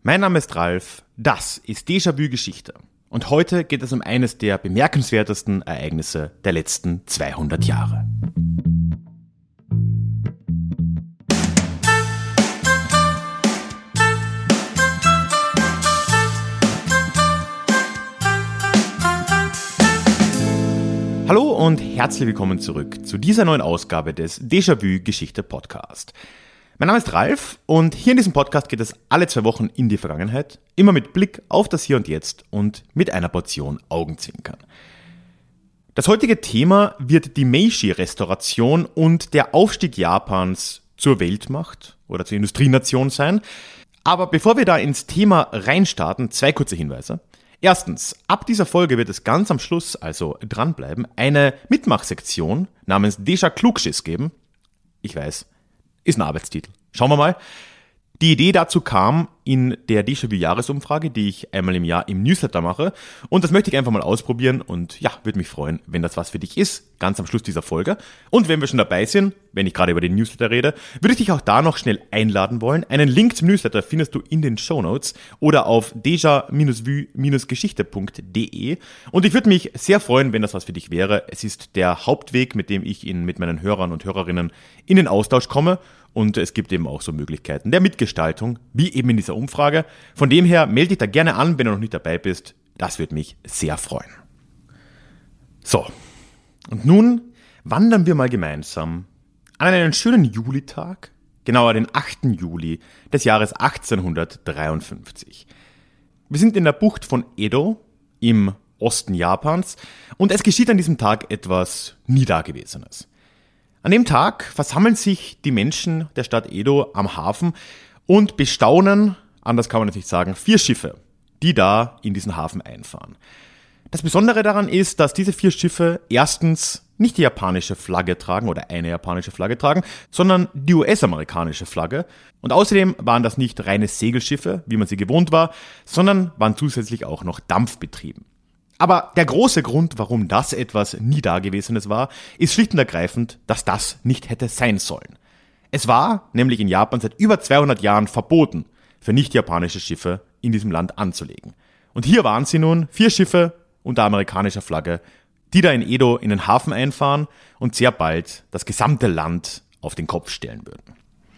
Mein Name ist Ralf, das ist Déjà-vu Geschichte und heute geht es um eines der bemerkenswertesten Ereignisse der letzten 200 Jahre. Hallo und herzlich willkommen zurück zu dieser neuen Ausgabe des Déjà-vu Geschichte Podcast. Mein Name ist Ralf und hier in diesem Podcast geht es alle 2 Wochen in die Vergangenheit, immer mit Blick auf das Hier und Jetzt und mit einer Portion Augenzwinkern. Das heutige Thema wird die Meiji-Restauration und der Aufstieg Japans zur Weltmacht oder zur Industrienation sein. Aber bevor wir da ins Thema reinstarten, 2 kurze Hinweise. Erstens, ab dieser Folge wird es ganz am Schluss, also dranbleiben, eine Mitmachsektion namens Déjà Klugschiss geben. Ich weiß, ist ein Arbeitstitel. Schauen wir mal. Die Idee dazu kam in der Déjà-vu-Jahresumfrage, die ich einmal im Jahr im Newsletter mache. Und das möchte ich einfach mal ausprobieren und ja, würde mich freuen, wenn das was für dich ist, ganz am Schluss dieser Folge. Und wenn wir schon dabei sind, wenn ich gerade über den Newsletter rede, würde ich dich auch da noch schnell einladen wollen. Einen Link zum Newsletter findest du in den Shownotes oder auf deja-vu-geschichte.de. Und ich würde mich sehr freuen, wenn das was für dich wäre. Es ist der Hauptweg, mit dem ich mit meinen Hörern und Hörerinnen in den Austausch komme. Und es gibt eben auch so Möglichkeiten der Mitgestaltung, wie eben in dieser Umfrage. Von dem her melde dich da gerne an, wenn du noch nicht dabei bist. Das würde mich sehr freuen. So, und nun wandern wir mal gemeinsam an einen schönen Julitag, genauer den 8. Juli des Jahres 1853. Wir sind in der Bucht von Edo im Osten Japans und es geschieht an diesem Tag etwas nie Dagewesenes. An dem Tag versammeln sich die Menschen der Stadt Edo am Hafen und bestaunen, anders kann man das nicht sagen, 4 Schiffe, die da in diesen Hafen einfahren. Das Besondere daran ist, dass diese 4 Schiffe erstens nicht die japanische Flagge tragen oder eine japanische Flagge tragen, sondern die US-amerikanische Flagge. Und außerdem waren das nicht reine Segelschiffe, wie man sie gewohnt war, sondern waren zusätzlich auch noch dampfbetrieben. Aber der große Grund, warum das etwas nie Dagewesenes war, ist schlicht und ergreifend, dass das nicht hätte sein sollen. Es war nämlich in Japan seit über 200 Jahren verboten, für nicht-japanische Schiffe in diesem Land anzulegen. Und hier waren sie nun 4 Schiffe unter amerikanischer Flagge, die da in Edo in den Hafen einfahren und sehr bald das gesamte Land auf den Kopf stellen würden.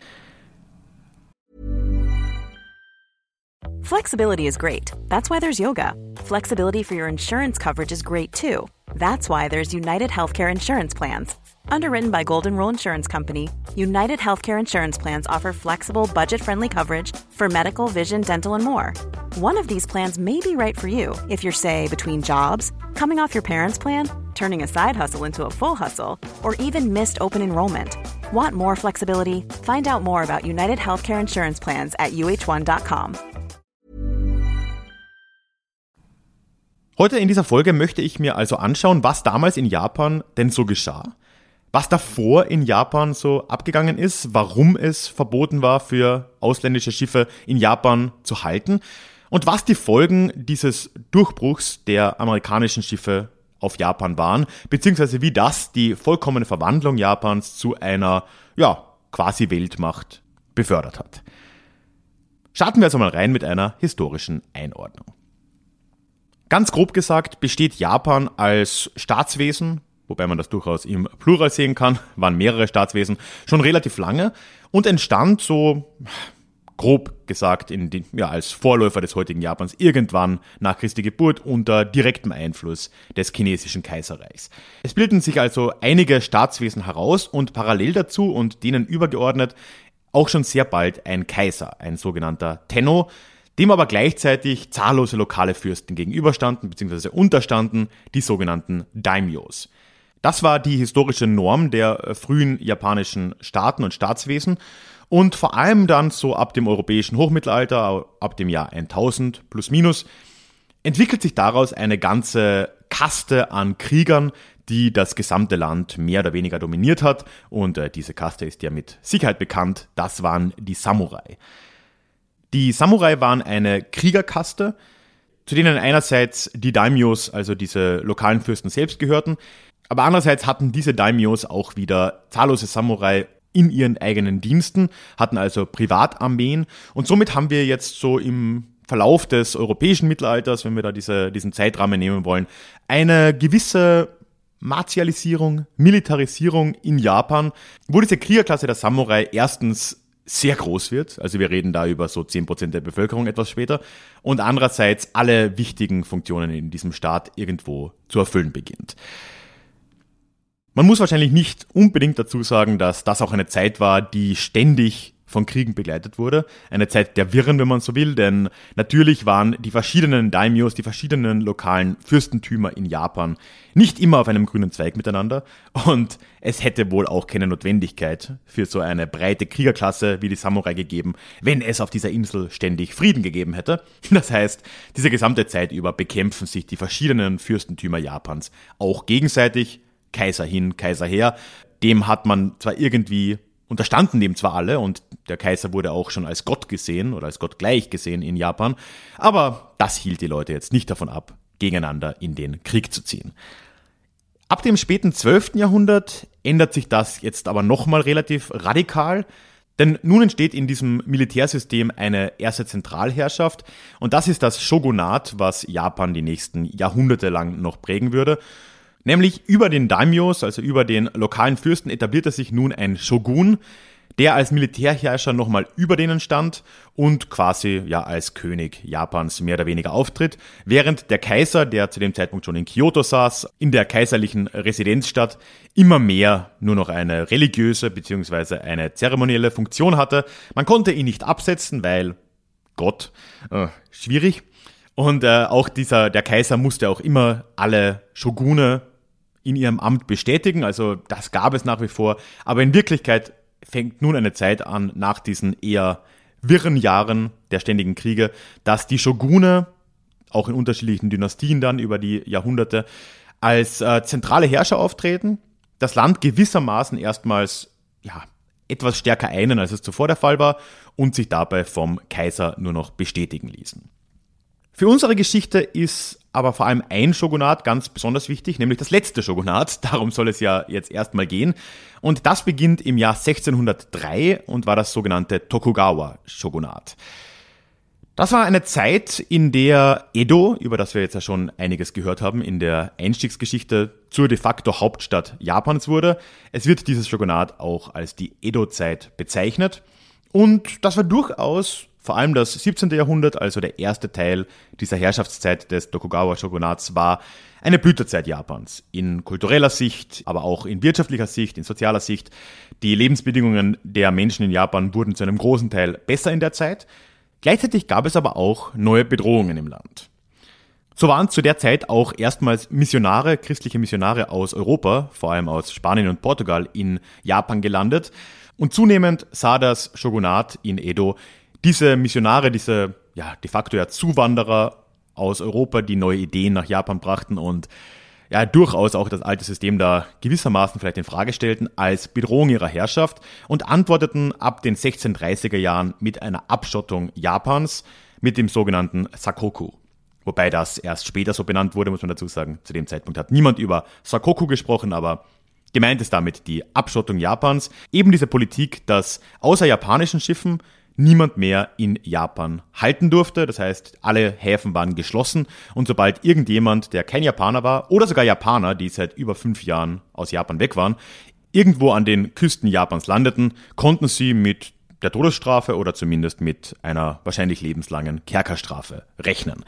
Flexibility is great. That's why there's yoga. Flexibility for your insurance coverage is great too. That's why there's United Healthcare Insurance Plans. Underwritten by Golden Rule Insurance Company, United Healthcare Insurance Plans offer flexible, budget-friendly coverage for medical, vision, dental, and more. One of these plans may be right for you if you're, say, between jobs, coming off your parents' plan, turning a side hustle into a full hustle, or even missed open enrollment. Want more flexibility? Find out more about United Healthcare Insurance Plans at uh1.com. Heute in dieser Folge möchte ich mir also anschauen, was damals in Japan denn so geschah, was davor in Japan so abgegangen ist, warum es verboten war, für ausländische Schiffe in Japan zu halten und was die Folgen dieses Durchbruchs der amerikanischen Schiffe auf Japan waren, beziehungsweise wie das die vollkommene Verwandlung Japans zu einer, quasi Weltmacht befördert hat. Starten wir also mal rein mit einer historischen Einordnung. Ganz grob gesagt besteht Japan als Staatswesen, wobei man das durchaus im Plural sehen kann, waren mehrere Staatswesen, schon relativ lange und entstand so grob gesagt als Vorläufer des heutigen Japans irgendwann nach Christi Geburt unter direktem Einfluss des chinesischen Kaiserreichs. Es bildeten sich also einige Staatswesen heraus und parallel dazu und denen übergeordnet auch schon sehr bald ein Kaiser, ein sogenannter Tenno, dem aber gleichzeitig zahllose lokale Fürsten gegenüberstanden bzw. unterstanden, die sogenannten Daimyos. Das war die historische Norm der frühen japanischen Staaten und Staatswesen und vor allem dann so ab dem europäischen Hochmittelalter, ab dem Jahr 1000 plus minus, entwickelt sich daraus eine ganze Kaste an Kriegern, die das gesamte Land mehr oder weniger dominiert hat und diese Kaste ist ja mit Sicherheit bekannt, das waren die Samurai. Die Samurai waren eine Kriegerkaste, zu denen einerseits die Daimyos, also diese lokalen Fürsten selbst gehörten, aber andererseits hatten diese Daimyos auch wieder zahllose Samurai in ihren eigenen Diensten, hatten also Privatarmeen und somit haben wir jetzt so im Verlauf des europäischen Mittelalters, wenn wir da diesen Zeitrahmen nehmen wollen, eine gewisse Martialisierung, Militarisierung in Japan, wo diese Kriegerklasse der Samurai erstens sehr groß wird, also wir reden da über so 10% der Bevölkerung etwas später, und andererseits alle wichtigen Funktionen in diesem Staat irgendwo zu erfüllen beginnt. Man muss wahrscheinlich nicht unbedingt dazu sagen, dass das auch eine Zeit war, die ständig von Kriegen begleitet wurde. Eine Zeit der Wirren, wenn man so will, denn natürlich waren die verschiedenen Daimyos, die verschiedenen lokalen Fürstentümer in Japan nicht immer auf einem grünen Zweig miteinander und es hätte wohl auch keine Notwendigkeit für so eine breite Kriegerklasse wie die Samurai gegeben, wenn es auf dieser Insel ständig Frieden gegeben hätte. Das heißt, diese gesamte Zeit über bekämpfen sich die verschiedenen Fürstentümer Japans auch gegenseitig, Kaiser hin, Kaiser her. Dem hat man zwar irgendwie unterstanden dem zwar alle und der Kaiser wurde auch schon als Gott gesehen oder als Gott gleich gesehen in Japan, aber das hielt die Leute jetzt nicht davon ab, gegeneinander in den Krieg zu ziehen. Ab dem späten 12. Jahrhundert ändert sich das jetzt aber nochmal relativ radikal, denn nun entsteht in diesem Militärsystem eine erste Zentralherrschaft und das ist das Shogunat, was Japan die nächsten Jahrhunderte lang noch prägen würde. Nämlich über den Daimyos, also über den lokalen Fürsten, etablierte sich nun ein Shogun, der als Militärherrscher nochmal über denen stand und quasi ja als König Japans mehr oder weniger auftritt, während der Kaiser, der zu dem Zeitpunkt schon in Kyoto saß, in der kaiserlichen Residenzstadt immer mehr nur noch eine religiöse bzw. eine zeremonielle Funktion hatte. Man konnte ihn nicht absetzen, weil Gott, schwierig. Und auch der Kaiser musste auch immer alle Shogune in ihrem Amt bestätigen, also das gab es nach wie vor, aber in Wirklichkeit fängt nun eine Zeit an, nach diesen eher wirren Jahren der ständigen Kriege, dass die Shogune, auch in unterschiedlichen Dynastien dann über die Jahrhunderte, als zentrale Herrscher auftreten, das Land gewissermaßen erstmals etwas stärker einen, als es zuvor der Fall war, und sich dabei vom Kaiser nur noch bestätigen ließen. Für unsere Geschichte ist aber vor allem ein Shogunat ganz besonders wichtig, nämlich das letzte Shogunat. Darum soll es ja jetzt erstmal gehen. Und das beginnt im Jahr 1603 und war das sogenannte Tokugawa-Shogunat. Das war eine Zeit, in der Edo, über das wir jetzt ja schon einiges gehört haben, in der Einstiegsgeschichte zur de facto Hauptstadt Japans wurde. Es wird dieses Shogunat auch als die Edo-Zeit bezeichnet. Und das war durchaus vor allem das 17. Jahrhundert, also der erste Teil dieser Herrschaftszeit des Tokugawa-Shogunats, war eine Blütezeit Japans. In kultureller Sicht, aber auch in wirtschaftlicher Sicht, in sozialer Sicht. Die Lebensbedingungen der Menschen in Japan wurden zu einem großen Teil besser in der Zeit. Gleichzeitig gab es aber auch neue Bedrohungen im Land. So waren zu der Zeit auch erstmals Missionare, christliche Missionare aus Europa, vor allem aus Spanien und Portugal, in Japan gelandet. Und zunehmend sah das Shogunat in Edo diese Missionare, diese de facto Zuwanderer aus Europa, die neue Ideen nach Japan brachten und durchaus auch das alte System da gewissermaßen vielleicht in Frage stellten, als Bedrohung ihrer Herrschaft und antworteten ab den 1630er Jahren mit einer Abschottung Japans mit dem sogenannten Sakoku. Wobei das erst später so benannt wurde, muss man dazu sagen. Zu dem Zeitpunkt hat niemand über Sakoku gesprochen, aber gemeint ist damit die Abschottung Japans. Eben diese Politik, dass außer japanischen Schiffen niemand mehr in Japan halten durfte. Das heißt, alle Häfen waren geschlossen und sobald irgendjemand, der kein Japaner war oder sogar Japaner, die seit über 5 Jahren aus Japan weg waren, irgendwo an den Küsten Japans landeten, konnten sie mit der Todesstrafe oder zumindest mit einer wahrscheinlich lebenslangen Kerkerstrafe rechnen.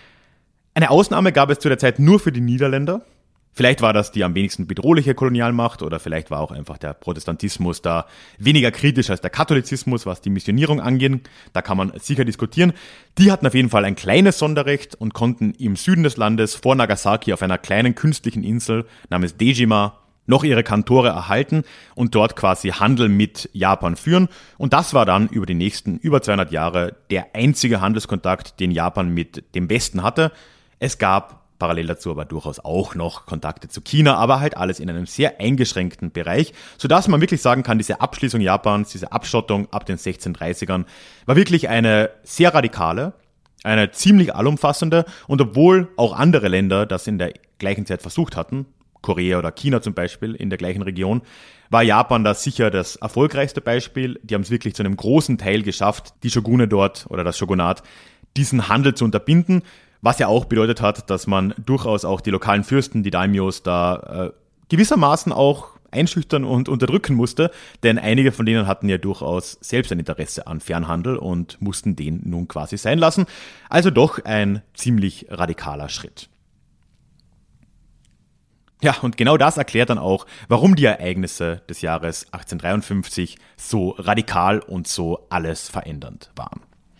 Eine Ausnahme gab es zu der Zeit nur für die Niederländer. Vielleicht war das die am wenigsten bedrohliche Kolonialmacht oder vielleicht war auch einfach der Protestantismus da weniger kritisch als der Katholizismus, was die Missionierung anging. Da kann man sicher diskutieren. Die hatten auf jeden Fall ein kleines Sonderrecht und konnten im Süden des Landes vor Nagasaki auf einer kleinen künstlichen Insel namens Dejima noch ihre Kantore erhalten und dort quasi Handel mit Japan führen. Und das war dann über die nächsten über 200 Jahre der einzige Handelskontakt, den Japan mit dem Westen hatte. Es gab parallel dazu aber durchaus auch noch Kontakte zu China, aber halt alles in einem sehr eingeschränkten Bereich, sodass man wirklich sagen kann, diese Abschließung Japans, diese Abschottung ab den 1630ern war wirklich eine sehr radikale, eine ziemlich allumfassende und obwohl auch andere Länder das in der gleichen Zeit versucht hatten, Korea oder China zum Beispiel in der gleichen Region, war Japan da sicher das erfolgreichste Beispiel. Die haben es wirklich zu einem großen Teil geschafft, die Shogune dort oder das Shogunat, diesen Handel zu unterbinden, was ja auch bedeutet hat, dass man durchaus auch die lokalen Fürsten, die Daimyos, da gewissermaßen auch einschüchtern und unterdrücken musste, denn einige von denen hatten ja durchaus selbst ein Interesse an Fernhandel und mussten den nun quasi sein lassen. Also doch ein ziemlich radikaler Schritt. Ja, und genau das erklärt dann auch, warum die Ereignisse des Jahres 1853 so radikal und so alles verändernd waren.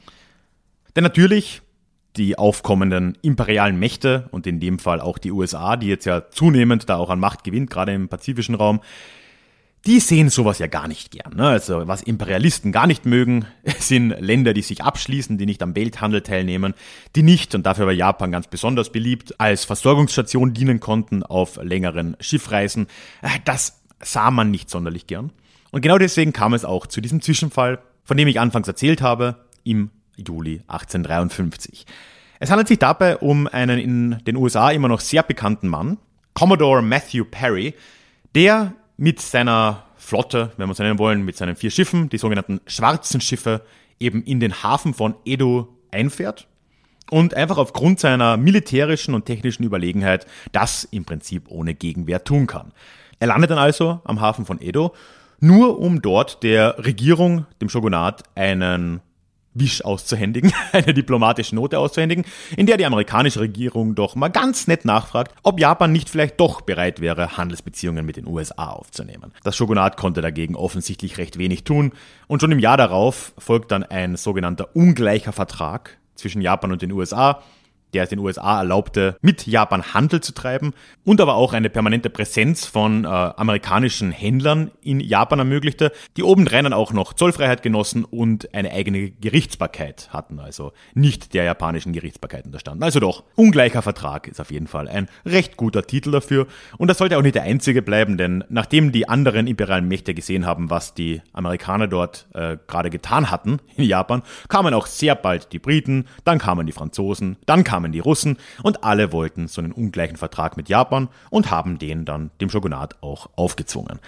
Denn natürlich die aufkommenden imperialen Mächte und in dem Fall auch die USA, die jetzt ja zunehmend da auch an Macht gewinnt, gerade im pazifischen Raum, die sehen sowas ja gar nicht gern. Ne? Also was Imperialisten gar nicht mögen, sind Länder, die sich abschließen, die nicht am Welthandel teilnehmen, die nicht, und dafür war Japan ganz besonders beliebt, als Versorgungsstation dienen konnten auf längeren Schiffreisen. Das sah man nicht sonderlich gern. Und genau deswegen kam es auch zu diesem Zwischenfall, von dem ich anfangs erzählt habe, im Juli 1853. Es handelt sich dabei um einen in den USA immer noch sehr bekannten Mann, Commodore Matthew Perry, der mit seiner Flotte, wenn wir es nennen wollen, mit seinen 4 Schiffen, die sogenannten schwarzen Schiffe, eben in den Hafen von Edo einfährt und einfach aufgrund seiner militärischen und technischen Überlegenheit das im Prinzip ohne Gegenwehr tun kann. Er landet dann also am Hafen von Edo, nur um dort der Regierung, dem Shogunat, einen Wisch auszuhändigen, eine diplomatische Note auszuhändigen, in der die amerikanische Regierung doch mal ganz nett nachfragt, ob Japan nicht vielleicht doch bereit wäre, Handelsbeziehungen mit den USA aufzunehmen. Das Shogunat konnte dagegen offensichtlich recht wenig tun und schon im Jahr darauf folgt dann ein sogenannter ungleicher Vertrag zwischen Japan und den USA, der es den USA erlaubte, mit Japan Handel zu treiben und aber auch eine permanente Präsenz von amerikanischen Händlern in Japan ermöglichte, die obendrein dann auch noch Zollfreiheit genossen und eine eigene Gerichtsbarkeit hatten, also nicht der japanischen Gerichtsbarkeit unterstanden. Also doch, ungleicher Vertrag ist auf jeden Fall ein recht guter Titel dafür und das sollte auch nicht der einzige bleiben, denn nachdem die anderen imperialen Mächte gesehen haben, was die Amerikaner dort gerade getan hatten in Japan, kamen auch sehr bald die Briten, dann kamen die Franzosen, dann kamen die Russen und alle wollten so einen ungleichen Vertrag mit Japan und haben den dann dem Shogunat auch aufgezwungen.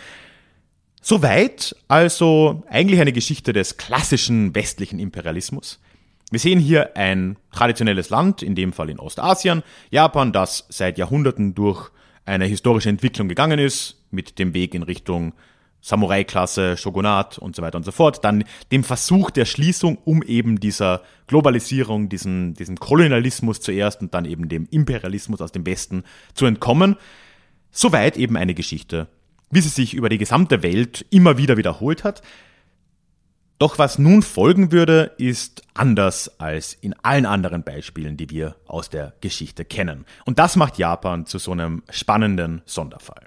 Soweit also eigentlich eine Geschichte des klassischen westlichen Imperialismus. Wir sehen hier ein traditionelles Land, in dem Fall in Ostasien, Japan, das seit Jahrhunderten durch eine historische Entwicklung gegangen ist, mit dem Weg in Richtung Samurai-Klasse, Shogunat und so weiter und so fort, dann dem Versuch der Schließung, um eben dieser Globalisierung, diesem Kolonialismus zuerst und dann eben dem Imperialismus aus dem Westen zu entkommen. Soweit eben eine Geschichte, wie sie sich über die gesamte Welt immer wieder wiederholt hat. Doch was nun folgen würde, ist anders als in allen anderen Beispielen, die wir aus der Geschichte kennen. Und das macht Japan zu so einem spannenden Sonderfall.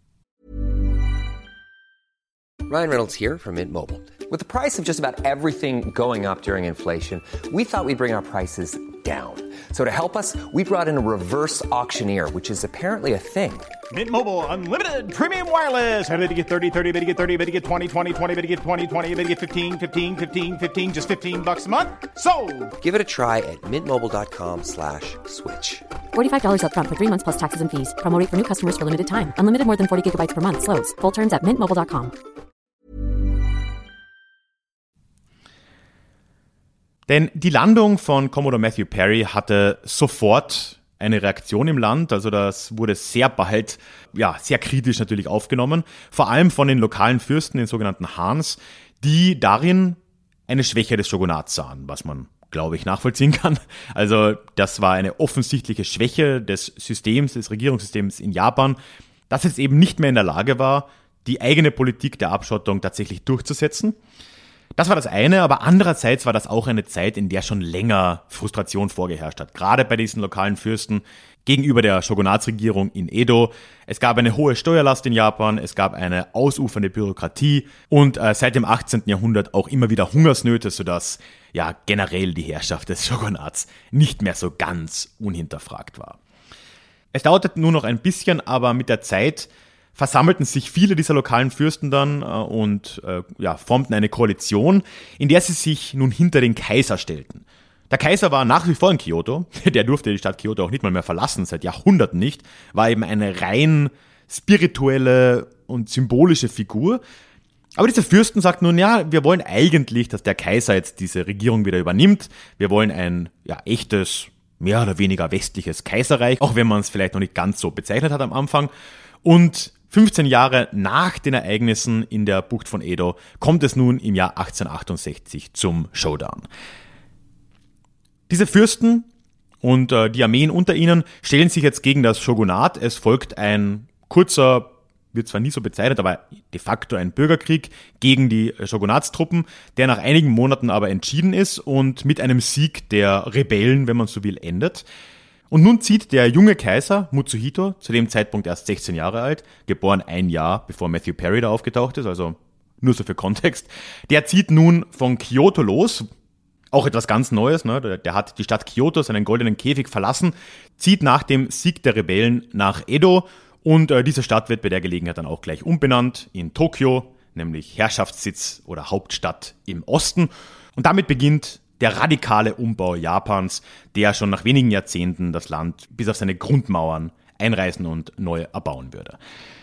Ryan Reynolds here from Mint Mobile. With the price of just about everything going up during inflation, we thought we'd bring our prices down. So to help us, we brought in a reverse auctioneer, which is apparently a thing. Mint Mobile Unlimited Premium Wireless. How to get 30, 30, bit to get 30, bit to get 20, 20, 20, bit to get 20, 20, bit to get 15, 15, 15, 15, just $15 a month? Sold! Give it a try at mintmobile.com/switch. $45 up front for 3 months plus taxes and fees. Promo rate for new customers for limited time. Unlimited more than 40 gigabytes per month. Slows full terms at mintmobile.com. Denn die Landung von Commodore Matthew Perry hatte sofort eine Reaktion im Land, also das wurde sehr bald, sehr kritisch natürlich aufgenommen, vor allem von den lokalen Fürsten, den sogenannten Hans, die darin eine Schwäche des Shogunats sahen, was man, glaube ich, nachvollziehen kann. Also das war eine offensichtliche Schwäche des Systems, des Regierungssystems in Japan, das jetzt eben nicht mehr in der Lage war, die eigene Politik der Abschottung tatsächlich durchzusetzen. Das war das eine, aber andererseits war das auch eine Zeit, in der schon länger Frustration vorgeherrscht hat. Gerade bei diesen lokalen Fürsten gegenüber der Shogunatsregierung in Edo. Es gab eine hohe Steuerlast in Japan, es gab eine ausufernde Bürokratie und seit dem 18. Jahrhundert auch immer wieder Hungersnöte, sodass generell die Herrschaft des Shogunats nicht mehr so ganz unhinterfragt war. Es dauerte nur noch ein bisschen, aber mit der Zeit versammelten sich viele dieser lokalen Fürsten dann und formten eine Koalition, in der sie sich nun hinter den Kaiser stellten. Der Kaiser war nach wie vor in Kyoto, der durfte die Stadt Kyoto auch nicht mal mehr verlassen, seit Jahrhunderten nicht, war eben eine rein spirituelle und symbolische Figur. Aber dieser Fürsten sagt nun, ja, wir wollen eigentlich, dass der Kaiser jetzt diese Regierung wieder übernimmt. Wir wollen ein echtes, mehr oder weniger westliches Kaiserreich, auch wenn man es vielleicht noch nicht ganz so bezeichnet hat am Anfang. Und 15 Jahre nach den Ereignissen in der Bucht von Edo kommt es nun im Jahr 1868 zum Showdown. Diese Fürsten und die Armeen unter ihnen stellen sich jetzt gegen das Shogunat. Es folgt ein kurzer, wird zwar nie so bezeichnet, aber de facto ein Bürgerkrieg gegen die Shogunatstruppen, der nach einigen Monaten aber entschieden ist und mit einem Sieg der Rebellen, wenn man so will, endet. Und nun zieht der junge Kaiser Mutsuhito, zu dem Zeitpunkt erst 16 Jahre alt, geboren ein Jahr bevor Matthew Perry da aufgetaucht ist, also nur so für Kontext, der zieht nun von Kyoto los, auch etwas ganz Neues, ne? Der hat die Stadt Kyoto, seinen goldenen Käfig verlassen, zieht nach dem Sieg der Rebellen nach Edo und diese Stadt wird bei der Gelegenheit dann auch gleich umbenannt in Tokio, nämlich Herrschaftssitz oder Hauptstadt im Osten. Und damit beginnt der radikale Umbau Japans, der schon nach wenigen Jahrzehnten das Land bis auf seine Grundmauern einreißen und neu erbauen würde.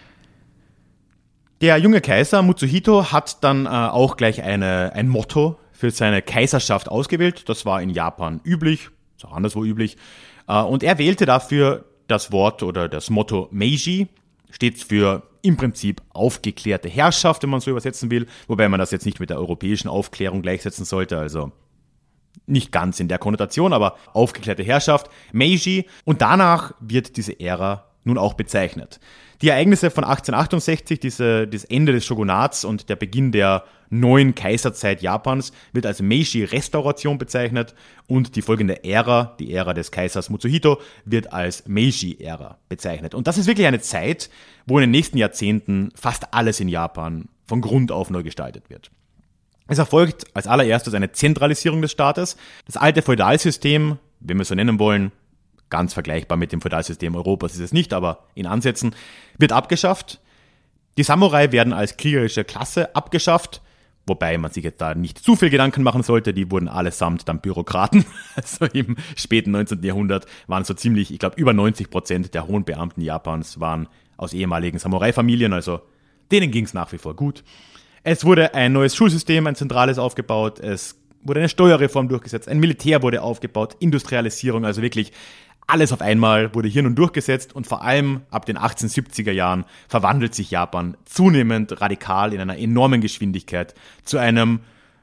Der junge Kaiser Mutsuhito hat dann auch gleich ein Motto für seine Kaiserschaft ausgewählt. Das war in Japan üblich, ist auch anderswo üblich. Und er wählte dafür das Wort oder das Motto Meiji, steht für im Prinzip aufgeklärte Herrschaft, wenn man so übersetzen will, wobei man das jetzt nicht mit der europäischen Aufklärung gleichsetzen sollte, also nicht ganz in der Konnotation, aber aufgeklärte Herrschaft, Meiji, und danach wird diese Ära nun auch bezeichnet. Die Ereignisse von 1868, das Ende des Shogunats und der Beginn der neuen Kaiserzeit Japans wird als Meiji-Restauration bezeichnet und die folgende Ära, die Ära des Kaisers Mutsuhito, wird als Meiji-Ära bezeichnet. Und das ist wirklich eine Zeit, wo in den nächsten Jahrzehnten fast alles in Japan von Grund auf neu gestaltet wird. Es erfolgt als allererstes eine Zentralisierung des Staates. Das alte Feudalsystem, wenn wir es so nennen wollen, ganz vergleichbar mit dem Feudalsystem Europas ist es nicht, aber in Ansätzen, wird abgeschafft. Die Samurai werden als kriegerische Klasse abgeschafft, wobei man sich jetzt da nicht zu viel Gedanken machen sollte, die wurden allesamt dann Bürokraten. Also im späten 19. Jahrhundert waren so ziemlich, ich glaube, über 90% der hohen Beamten Japans waren aus ehemaligen Samurai-Familien, also denen ging es nach wie vor gut. Es wurde ein neues Schulsystem, ein zentrales aufgebaut, es wurde eine Steuerreform durchgesetzt, ein Militär wurde aufgebaut, Industrialisierung, also wirklich alles auf einmal wurde hier nun durchgesetzt und vor allem ab den 1870er Jahren verwandelt sich Japan zunehmend radikal in einer enormen Geschwindigkeit zu einem,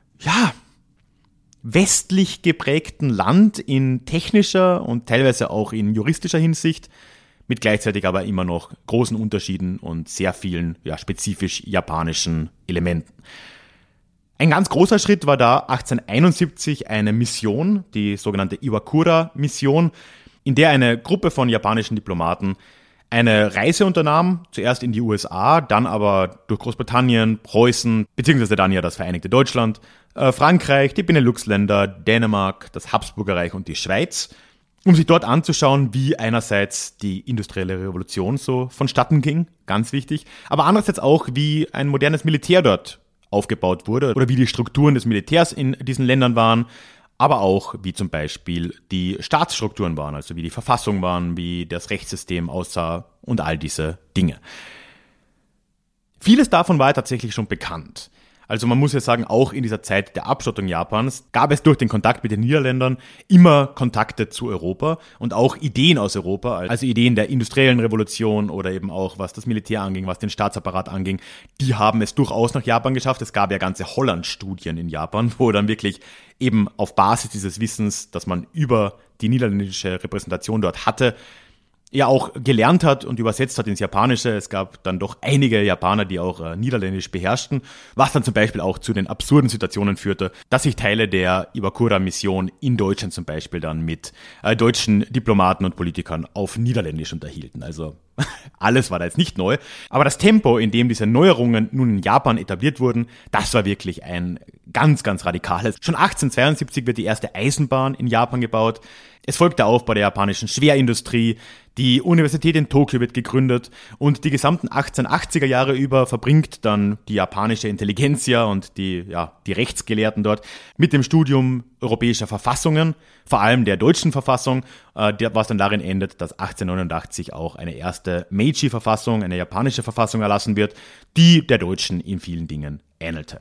westlich geprägten Land in technischer und teilweise auch in juristischer Hinsicht, mit gleichzeitig aber immer noch großen Unterschieden und sehr vielen spezifisch japanischen Elementen. Ein ganz großer Schritt war da 1871 eine Mission, die sogenannte Iwakura-Mission, in der eine Gruppe von japanischen Diplomaten eine Reise unternahm, zuerst in die USA, dann aber durch Großbritannien, Preußen, beziehungsweise dann ja das Vereinigte Deutschland, Frankreich, die Benelux-Länder, Dänemark, das Habsburgerreich und die Schweiz, um sich dort anzuschauen, wie einerseits die industrielle Revolution so vonstatten ging, ganz wichtig, aber andererseits auch, wie ein modernes Militär dort aufgebaut wurde oder wie die Strukturen des Militärs in diesen Ländern waren, aber auch wie zum Beispiel die Staatsstrukturen waren, also wie die Verfassung waren, wie das Rechtssystem aussah und all diese Dinge. Vieles davon war tatsächlich schon bekannt. Also man muss ja sagen, auch in dieser Zeit der Abschottung Japans gab es durch den Kontakt mit den Niederländern immer Kontakte zu Europa und auch Ideen aus Europa, also Ideen der industriellen Revolution oder eben auch was das Militär anging, was den Staatsapparat anging, die haben es durchaus nach Japan geschafft. Es gab ja ganze Holland-Studien in Japan, wo dann wirklich eben auf Basis dieses Wissens, das man über die niederländische Repräsentation dort hatte, ja auch gelernt hat und übersetzt hat ins Japanische. Es gab dann doch einige Japaner, die auch Niederländisch beherrschten, was dann zum Beispiel auch zu den absurden Situationen führte, dass sich Teile der Iwakura-Mission in Deutschland zum Beispiel dann mit deutschen Diplomaten und Politikern auf Niederländisch unterhielten. Also alles war da jetzt nicht neu. Aber das Tempo, in dem diese Neuerungen nun in Japan etabliert wurden, das war wirklich ein ganz, ganz radikales. Schon 1872 wird die erste Eisenbahn in Japan gebaut. Es folgt der Aufbau der japanischen Schwerindustrie. Die Universität in Tokio wird gegründet und die gesamten 1880er Jahre über verbringt dann die japanische Intelligenzia und die Rechtsgelehrten dort mit dem Studium europäischer Verfassungen, vor allem der deutschen Verfassung, was dann darin endet, dass 1889 auch eine erste Meiji-Verfassung, eine japanische Verfassung erlassen wird, die der deutschen in vielen Dingen ähnelte.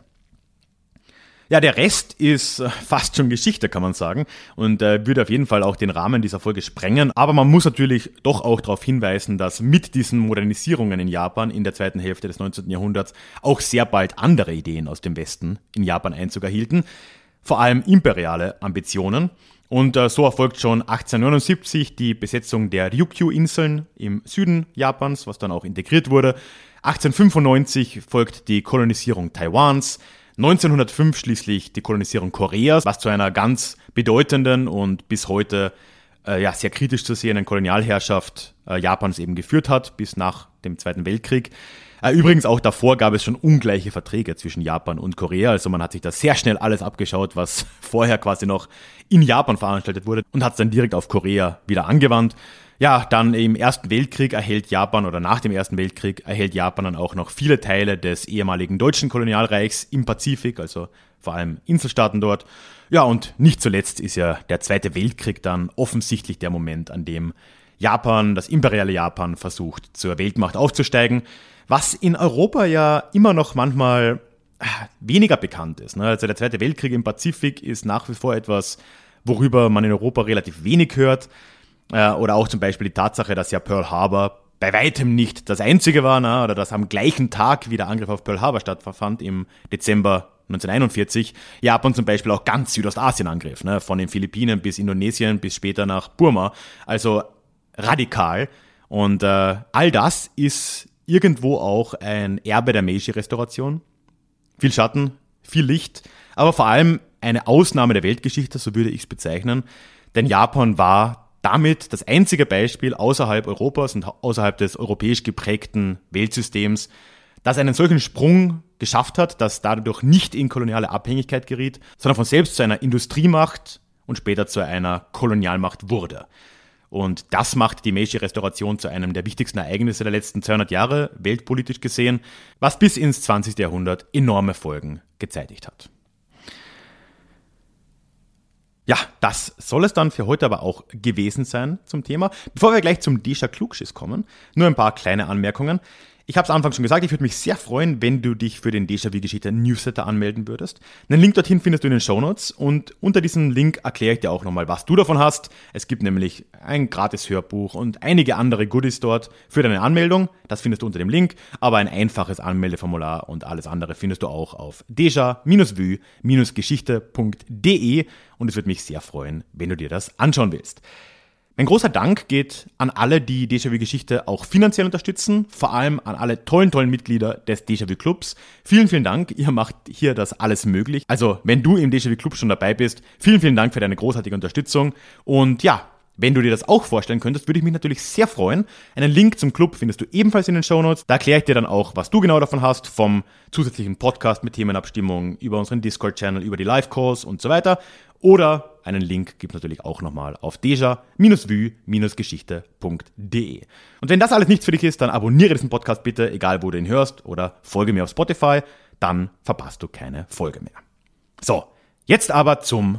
Ja, der Rest ist fast schon Geschichte, kann man sagen, und würde auf jeden Fall auch den Rahmen dieser Folge sprengen. Aber man muss natürlich doch auch darauf hinweisen, dass mit diesen Modernisierungen in Japan in der zweiten Hälfte des 19. Jahrhunderts auch sehr bald andere Ideen aus dem Westen in Japan Einzug erhielten, vor allem imperiale Ambitionen. Und so erfolgt schon 1879 die Besetzung der Ryukyu-Inseln im Süden Japans, was dann auch integriert wurde. 1895 folgt die Kolonisierung Taiwans. 1905 schließlich die Kolonisierung Koreas, was zu einer ganz bedeutenden und bis heute sehr kritisch zu sehenden Kolonialherrschaft Japans eben geführt hat, bis nach dem Zweiten Weltkrieg. Übrigens auch davor gab es schon ungleiche Verträge zwischen Japan und Korea, also man hat sich da sehr schnell alles abgeschaut, was vorher quasi noch in Japan veranstaltet wurde und hat es dann direkt auf Korea wieder angewandt. Ja, dann im Ersten Weltkrieg erhält Japan oder nach dem Ersten Weltkrieg erhält Japan dann auch noch viele Teile des ehemaligen deutschen Kolonialreichs im Pazifik, also vor allem Inselstaaten dort. Ja, und nicht zuletzt ist ja der Zweite Weltkrieg dann offensichtlich der Moment, an dem Japan, das imperiale Japan, versucht, zur Weltmacht aufzusteigen, was in Europa ja immer noch manchmal weniger bekannt ist. Also der Zweite Weltkrieg im Pazifik ist nach wie vor etwas, worüber man in Europa relativ wenig hört. Oder auch zum Beispiel die Tatsache, dass ja Pearl Harbor bei weitem nicht das einzige war, oder dass am gleichen Tag, wie der Angriff auf Pearl Harbor stattfand, im Dezember 1941, Japan zum Beispiel auch ganz Südostasien angriff, von den Philippinen bis Indonesien bis später nach Burma. Also radikal. Und all das ist irgendwo auch ein Erbe der Meiji-Restauration. Viel Schatten, viel Licht, aber vor allem eine Ausnahme der Weltgeschichte, so würde ich es bezeichnen. Denn Japan war damit das einzige Beispiel außerhalb Europas und außerhalb des europäisch geprägten Weltsystems, das einen solchen Sprung geschafft hat, das dadurch nicht in koloniale Abhängigkeit geriet, sondern von selbst zu einer Industriemacht und später zu einer Kolonialmacht wurde. Und das macht die Meiji-Restauration zu einem der wichtigsten Ereignisse der letzten 200 Jahre, weltpolitisch gesehen, was bis ins 20. Jahrhundert enorme Folgen gezeitigt hat. Ja, das soll es dann für heute aber auch gewesen sein zum Thema. Bevor wir gleich zum Déjà-Klugschiss kommen, nur ein paar kleine Anmerkungen. Ich habe es anfangs schon gesagt, ich würde mich sehr freuen, wenn du dich für den Déjà-vu-Geschichte-Newsletter anmelden würdest. Einen Link dorthin findest du in den Shownotes und unter diesem Link erkläre ich dir auch nochmal, was du davon hast. Es gibt nämlich ein gratis Hörbuch und einige andere Goodies dort für deine Anmeldung. Das findest du unter dem Link, aber ein einfaches Anmeldeformular und alles andere findest du auch auf déjà-vu-geschichte.de und es würde mich sehr freuen, wenn du dir das anschauen willst. Mein großer Dank geht an alle, die Déjà-vu-Geschichte auch finanziell unterstützen, vor allem an alle tollen Mitglieder des Déjà-vu-Clubs. Vielen, vielen Dank, ihr macht hier das alles möglich. Also, wenn du im Déjà-vu-Club schon dabei bist, vielen Dank für deine großartige Unterstützung. Und ja, wenn du dir das auch vorstellen könntest, würde ich mich natürlich sehr freuen. Einen Link zum Club findest du ebenfalls in den Shownotes. Da erkläre ich dir dann auch, was du genau davon hast, vom zusätzlichen Podcast mit Themenabstimmung, über unseren Discord-Channel, über die Live-Calls und so weiter. Oder einen Link gibt es natürlich auch nochmal auf déjà-vu-geschichte.de. Und wenn das alles nichts für dich ist, dann abonniere diesen Podcast bitte, egal wo du ihn hörst, oder folge mir auf Spotify, dann verpasst du keine Folge mehr. So, jetzt aber zum...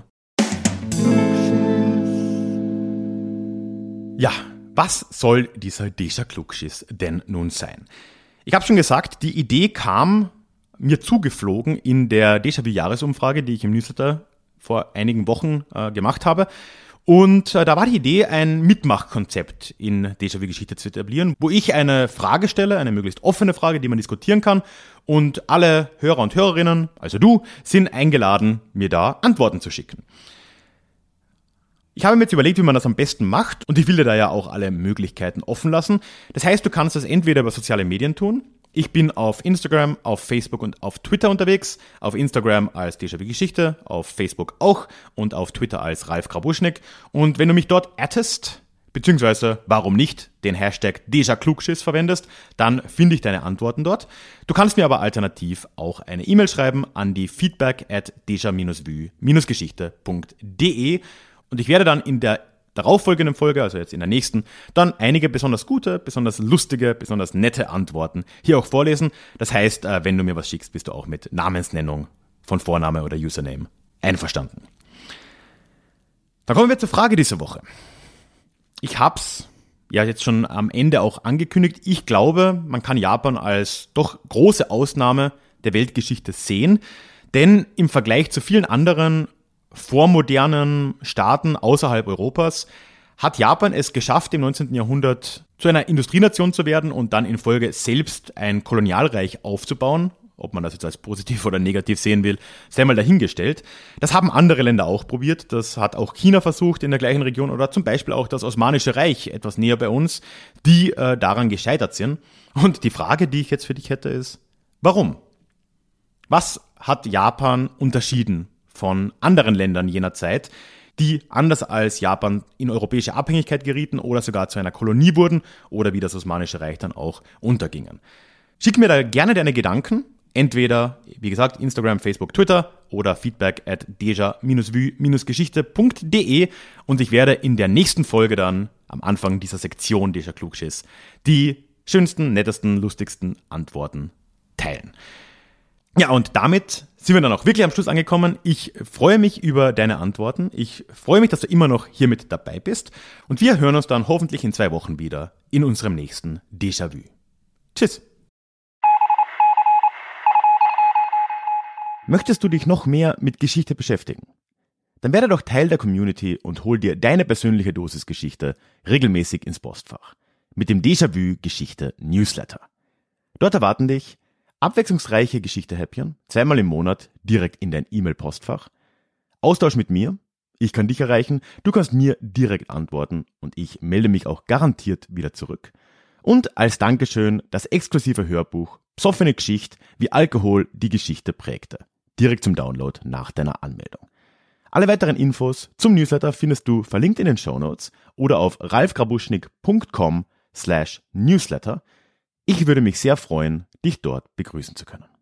Ja, was soll dieser Déjà-Klugschiss denn nun sein? Ich habe schon gesagt, die Idee kam mir zugeflogen in der Déjà-vu-Jahresumfrage, die ich im Newsletter vor einigen Wochen gemacht habe. Und da war die Idee, ein Mitmachkonzept in Déjà-vu-Geschichte zu etablieren, wo ich eine Frage stelle, eine möglichst offene Frage, die man diskutieren kann. Und alle Hörer und Hörerinnen, also du, sind eingeladen, mir da Antworten zu schicken. Ich habe mir jetzt überlegt, wie man das am besten macht und ich will dir da ja auch alle Möglichkeiten offen lassen. Das heißt, du kannst das entweder über soziale Medien tun. Ich bin auf Instagram, auf Facebook und auf Twitter unterwegs. Auf Instagram als Déjà-vu-Geschichte, auf Facebook auch und auf Twitter als Ralf Grabuschnik. Und wenn du mich dort addest, beziehungsweise warum nicht den Hashtag Déjà-Klugschiss verwendest, dann finde ich deine Antworten dort. Du kannst mir aber alternativ auch eine E-Mail schreiben an die feedback@déjà-vu-geschichte.de und ich werde dann in der darauffolgenden Folge, also jetzt in der nächsten, dann einige besonders gute, besonders lustige, besonders nette Antworten hier auch vorlesen. Das heißt, wenn du mir was schickst, bist du auch mit Namensnennung von Vorname oder Username einverstanden. Dann kommen wir zur Frage dieser Woche. Ich hab's ja jetzt schon am Ende auch angekündigt. Ich glaube, man kann Japan als doch große Ausnahme der Weltgeschichte sehen, denn im Vergleich zu vielen anderen vormodernen Staaten außerhalb Europas hat Japan es geschafft, im 19. Jahrhundert zu einer Industrienation zu werden und dann in Folge selbst ein Kolonialreich aufzubauen. Ob man das jetzt als positiv oder negativ sehen will, sei mal dahingestellt. Das haben andere Länder auch probiert. Das hat auch China versucht in der gleichen Region oder zum Beispiel auch das Osmanische Reich, etwas näher bei uns, die daran gescheitert sind. Und die Frage, die ich jetzt für dich hätte, ist, warum? Was hat Japan unterschieden von anderen Ländern jener Zeit, die anders als Japan in europäische Abhängigkeit gerieten oder sogar zu einer Kolonie wurden oder wie das Osmanische Reich dann auch untergingen? Schick mir da gerne deine Gedanken, entweder, wie gesagt, Instagram, Facebook, Twitter oder feedback@deja-vue-geschichte.de und ich werde in der nächsten Folge dann am Anfang dieser Sektion Deja Klugschiss die schönsten, nettesten, lustigsten Antworten teilen. Ja, und damit sind wir dann auch wirklich am Schluss angekommen. Ich freue mich über deine Antworten. Ich freue mich, dass du immer noch hier mit dabei bist. Und wir hören uns dann hoffentlich in 2 Wochen wieder in unserem nächsten Déjà-vu. Tschüss. Möchtest du dich noch mehr mit Geschichte beschäftigen? Dann werde doch Teil der Community und hol dir deine persönliche Dosis Geschichte regelmäßig ins Postfach. Mit dem Déjà-vu Geschichte Newsletter. Dort erwarten dich abwechslungsreiche Geschichte-Häppchen, 2-mal im Monat direkt in dein E-Mail-Postfach. Austausch mit mir, ich kann dich erreichen, du kannst mir direkt antworten und ich melde mich auch garantiert wieder zurück. Und als Dankeschön das exklusive Hörbuch Psoffene Geschichte, wie Alkohol die Geschichte prägte. Direkt zum Download nach deiner Anmeldung. Alle weiteren Infos zum Newsletter findest du verlinkt in den Shownotes oder auf ralfgrabuschnik.com/newsletter. Ich würde mich sehr freuen, dich dort begrüßen zu können.